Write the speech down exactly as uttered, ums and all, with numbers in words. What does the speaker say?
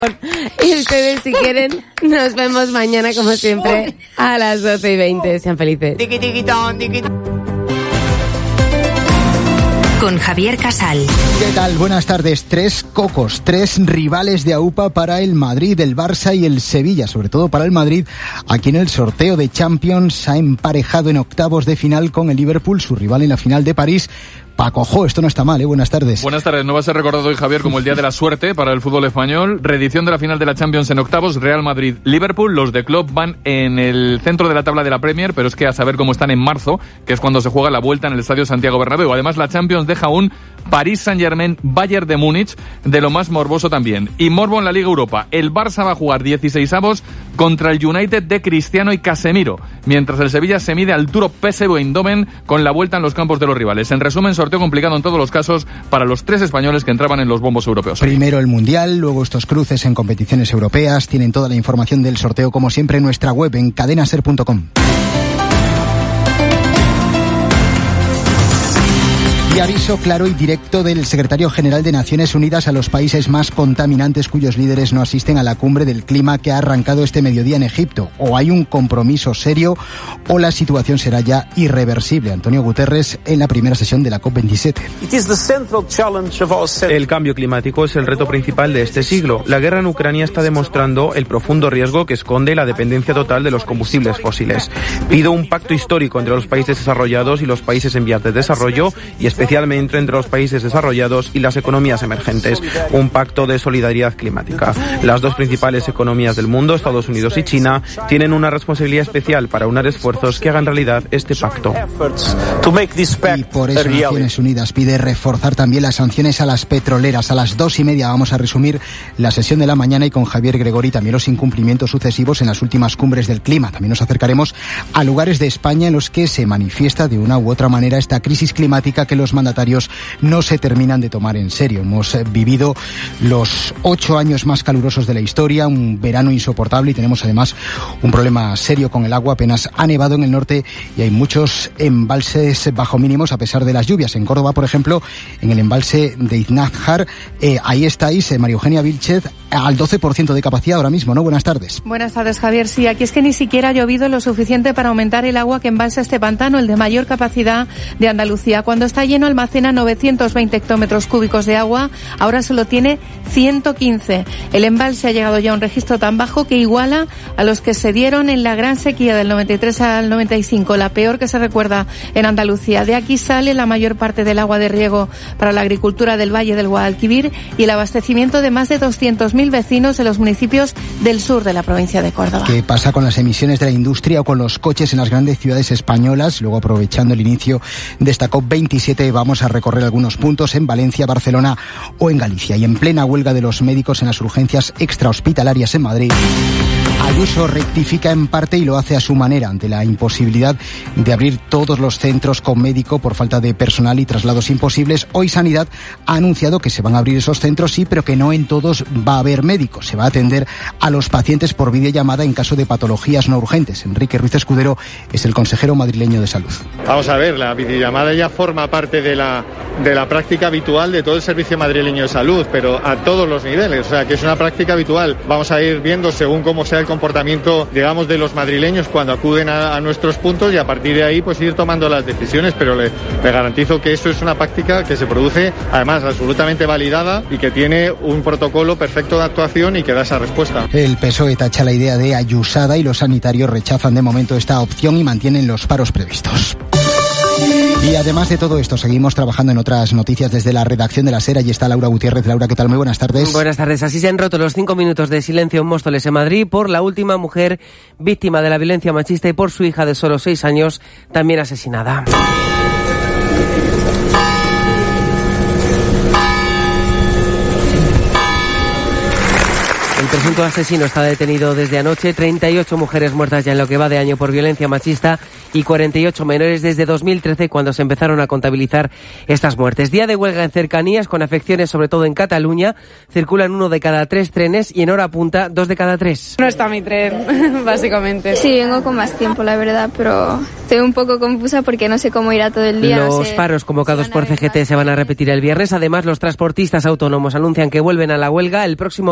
Y ustedes, si quieren, nos vemos mañana, como siempre, a las doce y veinte. Sean felices. Con Javier Casal. ¿Qué tal? Buenas tardes. Tres cocos, tres rivales de AUPA para el Madrid, el Barça y el Sevilla, sobre todo para el Madrid. Aquí en el sorteo de Champions ha emparejado en octavos de final con el Liverpool, su rival en la final de París. Paco, jo, esto no está mal, ¿eh? Buenas tardes. Buenas tardes. No va a ser recordado hoy, Javier, como el día de la suerte para el fútbol español. Reedición de la final de la Champions en octavos, Real Madrid-Liverpool. Los de Klopp van en el centro de la tabla de la Premier, pero es que a saber cómo están en marzo, que es cuando se juega la vuelta en el Estadio Santiago Bernabéu. Además, la Champions deja un París Saint-Germain, Bayern de Múnich, de lo más morboso también. Y morbo en la Liga Europa. El Barça va a jugar dieciseisavos contra el United de Cristiano y Casemiro, mientras el Sevilla se mide al duro P S V Eindhoven con la vuelta en los campos de los rivales. En resumen, sorteo complicado en todos los casos para los tres españoles que entraban en los bombos europeos. Primero el Mundial, luego estos cruces en competiciones europeas. Tienen toda la información del sorteo, como siempre, en nuestra web en cadena ser punto com. Y aviso claro y directo del secretario general de Naciones Unidas a los países más contaminantes cuyos líderes no asisten a la cumbre del clima que ha arrancado este mediodía en Egipto. O hay un compromiso serio o la situación será ya irreversible. Antonio Guterres en la primera sesión de la COP veintisiete. El cambio climático es el reto principal de este siglo. La guerra en Ucrania está demostrando el profundo riesgo que esconde la dependencia total de los combustibles fósiles. Pido un pacto histórico entre los países desarrollados y los países en vías de desarrollo y especialmente entre los países desarrollados y las economías emergentes, un pacto de solidaridad climática. Las dos principales economías del mundo, Estados Unidos y China, tienen una responsabilidad especial para unar esfuerzos que hagan realidad este pacto. Y por eso Naciones Unidas pide reforzar también las sanciones a las petroleras. A las dos y media vamos a resumir la sesión de la mañana y con Javier Gregori también los incumplimientos sucesivos en las últimas cumbres del clima. También nos acercaremos a lugares de España en los que se manifiesta de una u otra manera esta crisis climática que los mandatarios no se terminan de tomar en serio. Hemos vivido los ocho años más calurosos de la historia, un verano insoportable y tenemos además un problema serio con el agua. Apenas ha nevado en el norte y hay muchos embalses bajo mínimos a pesar de las lluvias. En Córdoba, por ejemplo, en el embalse de Iznájar, eh, ahí estáis, eh, María Eugenia Vilchez, al doce por ciento de capacidad ahora mismo, ¿no? Buenas tardes. Buenas tardes, Javier. Sí, aquí es que ni siquiera ha llovido lo suficiente para aumentar el agua que embalsa este pantano, el de mayor capacidad de Andalucía. Cuando está lleno almacena novecientos veinte hectómetros cúbicos de agua, ahora solo tiene ciento quince. El embalse ha llegado ya a un registro tan bajo que iguala a los que se dieron en la gran sequía del noventa y tres al noventa y cinco, la peor que se recuerda en Andalucía. De aquí sale la mayor parte del agua de riego para la agricultura del Valle del Guadalquivir y el abastecimiento de más de doscientos mil vecinos en los municipios del sur de la provincia de Córdoba. ¿Qué pasa con las emisiones de la industria o con los coches en las grandes ciudades españolas? Luego, aprovechando el inicio de esta COP veintisiete, vamos a recorrer algunos puntos en Valencia, Barcelona o en Galicia. Y en plena huelga de los médicos en las urgencias extrahospitalarias en Madrid, Ayuso rectifica en parte y lo hace a su manera ante la imposibilidad de abrir todos los centros con médico por falta de personal y traslados imposibles. Hoy Sanidad ha anunciado que se van a abrir esos centros, sí, pero que no en todos va a haber médicos. Se va a atender a los pacientes por videollamada en caso de patologías no urgentes. Enrique Ruiz Escudero es el consejero madrileño de Salud. Vamos a ver, la videollamada ya forma parte de la, de la práctica habitual de todo el servicio madrileño de salud, pero a todos los niveles, o sea que es una práctica habitual. Vamos a ir viendo según cómo sea el comportamiento, digamos, de los madrileños cuando acuden a, a nuestros puntos y a partir de ahí pues ir tomando las decisiones, pero le, le garantizo que eso es una práctica que se produce además absolutamente validada y que tiene un protocolo perfecto de actuación y que da esa respuesta. El P S O E tacha la idea de ayusada y los sanitarios rechazan de momento esta opción y mantienen los paros previstos. Y además de todo esto, seguimos trabajando en otras noticias desde la redacción de La Sera. Y está Laura Gutiérrez. Laura, ¿qué tal? Muy buenas tardes. Buenas tardes. Así se han roto los cinco minutos de silencio en Móstoles, en Madrid, por la última mujer víctima de la violencia machista y por su hija de solo seis años, también asesinada. El presunto asesino está detenido desde anoche. treinta y ocho mujeres muertas ya en lo que va de año por violencia machista y cuarenta y ocho menores desde dos mil trece, cuando se empezaron a contabilizar estas muertes. Día de huelga en cercanías, con afecciones sobre todo en Cataluña. Circulan uno de cada tres trenes y en hora punta dos de cada tres. No está mi tren, básicamente. Sí, vengo con más tiempo, la verdad, pero estoy un poco confusa porque no sé cómo irá todo el día. Los no sé, paros convocados por C G T se van a repetir el viernes. Además, los transportistas autónomos anuncian que vuelven a la huelga el próximo